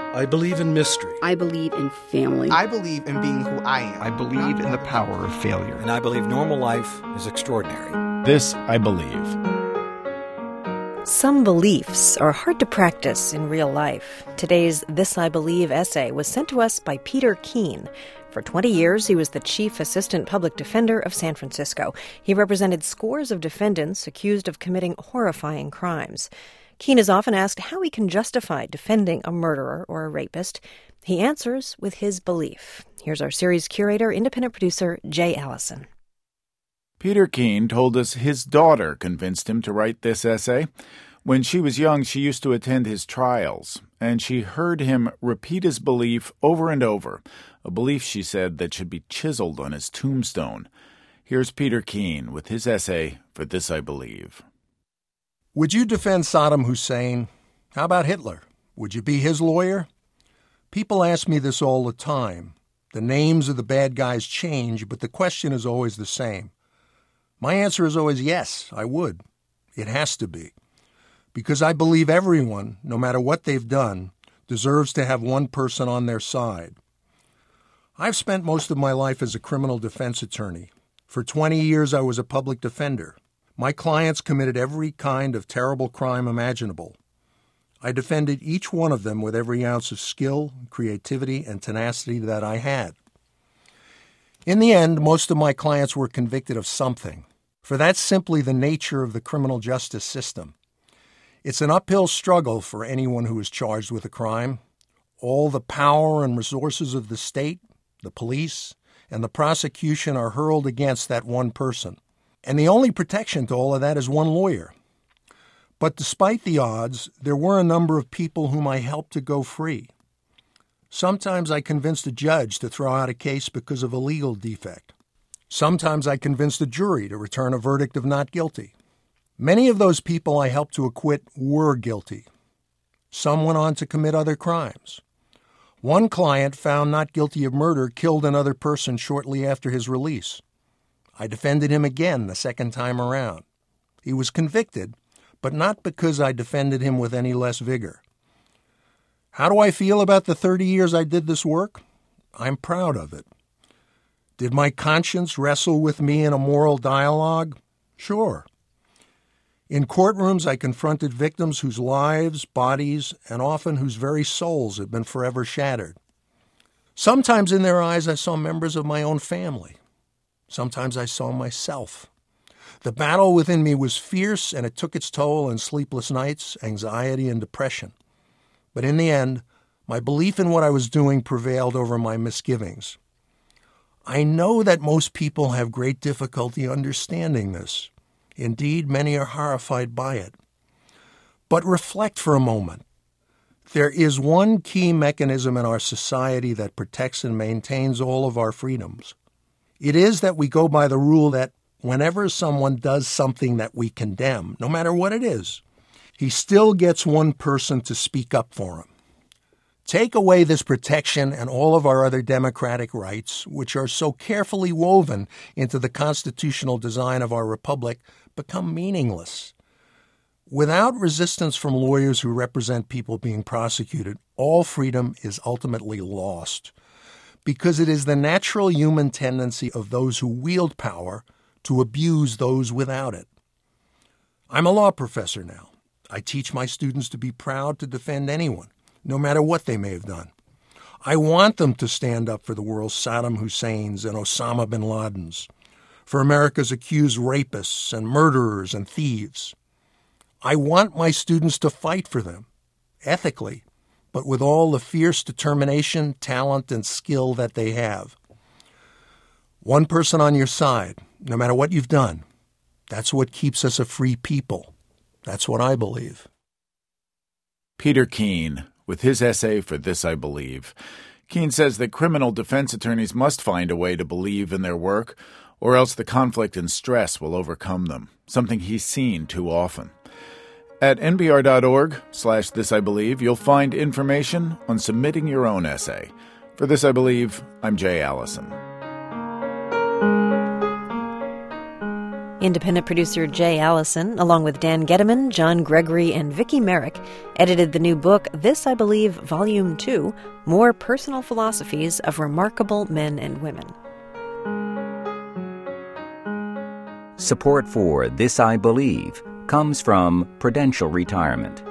I believe in mystery. I believe in family. I believe in being who I am. I believe in the power of failure. And I believe normal life is extraordinary. This I believe. Some beliefs are hard to practice in real life. Today's This I Believe essay was sent to us by Peter Keene. For 20 years, he was the chief assistant public defender of San Francisco. He represented scores of defendants accused of committing horrifying crimes. Keene is often asked how he can justify defending a murderer or a rapist. He answers with his belief. Here's our series curator, independent producer Jay Allison. Peter Keene told us his daughter convinced him to write this essay. When she was young, she used to attend his trials, and she heard him repeat his belief over and over, a belief, she said, that should be chiseled on his tombstone. Here's Peter Keene with his essay for This I Believe. Would you defend Saddam Hussein? How about Hitler? Would you be his lawyer? People ask me this all the time. The names of the bad guys change, but the question is always the same. My answer is always yes, I would. It has to be. Because I believe everyone, no matter what they've done, deserves to have one person on their side. I've spent most of my life as a criminal defense attorney. For 20 years, I was a public defender. My clients committed every kind of terrible crime imaginable. I defended each one of them with every ounce of skill, creativity, and tenacity that I had. In the end, most of my clients were convicted of something, for that's simply the nature of the criminal justice system. It's an uphill struggle for anyone who is charged with a crime. All the power and resources of the state, the police, and the prosecution are hurled against that one person. And the only protection to all of that is one lawyer. But despite the odds, there were a number of people whom I helped to go free. Sometimes I convinced a judge to throw out a case because of a legal defect. Sometimes I convinced a jury to return a verdict of not guilty. Many of those people I helped to acquit were guilty. Some went on to commit other crimes. One client found not guilty of murder killed another person shortly after his release. I defended him again the second time around. He was convicted, but not because I defended him with any less vigor. How do I feel about the 30 years I did this work? I'm proud of it. Did my conscience wrestle with me in a moral dialogue? Sure. In courtrooms, I confronted victims whose lives, bodies, and often whose very souls had been forever shattered. Sometimes in their eyes, I saw members of my own family. Sometimes I saw myself. The battle within me was fierce, and it took its toll in sleepless nights, anxiety, and depression. But in the end, my belief in what I was doing prevailed over my misgivings. I know that most people have great difficulty understanding this. Indeed, many are horrified by it. But reflect for a moment. There is one key mechanism in our society that protects and maintains all of our freedoms. It is that we go by the rule that whenever someone does something that we condemn, no matter what it is, he still gets one person to speak up for him. Take away this protection and all of our other democratic rights, which are so carefully woven into the constitutional design of our republic, become meaningless. Without resistance from lawyers who represent people being prosecuted, all freedom is ultimately lost, because it is the natural human tendency of those who wield power to abuse those without it. I'm a law professor now. I teach my students to be proud to defend anyone, no matter what they may have done. I want them to stand up for the world's Saddam Husseins and Osama bin Ladens, for America's accused rapists and murderers and thieves. I want my students to fight for them, ethically, but with all the fierce determination, talent, and skill that they have. One person on your side, no matter what you've done, that's what keeps us a free people. That's what I believe. Peter Keene, with his essay for This I Believe. Keene says that criminal defense attorneys must find a way to believe in their work, or else the conflict and stress will overcome them, something he's seen too often. At npr.org/This I Believe, you'll find information on submitting your own essay. For This I Believe, I'm Jay Allison. Independent producer Jay Allison, along with Dan Getteman, John Gregory, and Vicki Merrick, edited the new book, This I Believe, Volume 2, More Personal Philosophies of Remarkable Men and Women. Support for This I Believe comes from Prudential Retirement.